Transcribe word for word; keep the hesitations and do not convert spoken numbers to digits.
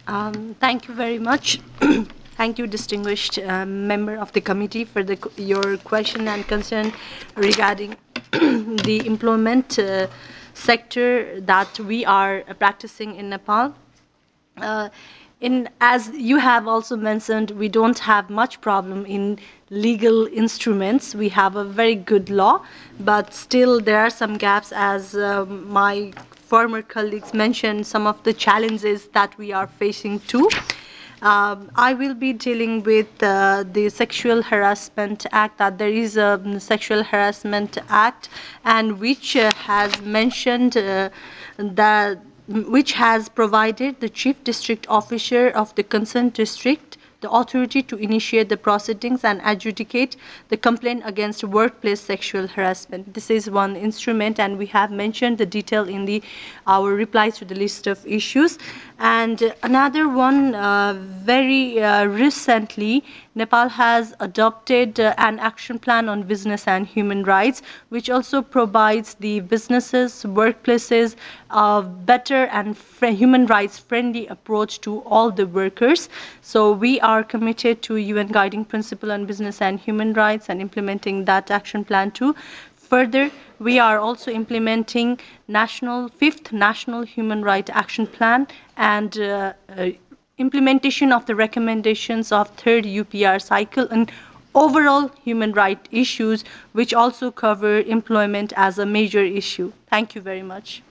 Um, thank you very much. Thank you, distinguished uh, member of the committee, for the, your question and concern regarding the employment uh, sector that we are practicing in Nepal. Uh, in, as you have also mentioned, we don't have much problem in legal instruments. We have a very good law, but still there are some gaps, as um, my former colleagues mentioned, some of the challenges that we are facing too. Um, I will be dealing with uh, the Sexual Harassment Act, that there is a Sexual Harassment Act, and which uh, has mentioned uh, that which has provided the Chief District Officer of the concerned district the authority to initiate the proceedings and adjudicate the complaint against workplace sexual harassment. This is one instrument, and we have mentioned the detail in the our replies to the list of issues. And another one, uh, very uh, recently, Nepal has adopted uh, an action plan on business and human rights, which also provides the businesses, workplaces, a better and human rights friendly approach to all the workers. So we are committed to U N Guiding Principle on Business and Human Rights and implementing that action plan too. Further, we are also implementing national fifth National Human Rights Action Plan and uh, uh, implementation of the recommendations of third U P R cycle and overall human rights issues, which also cover employment as a major issue. Thank you very much.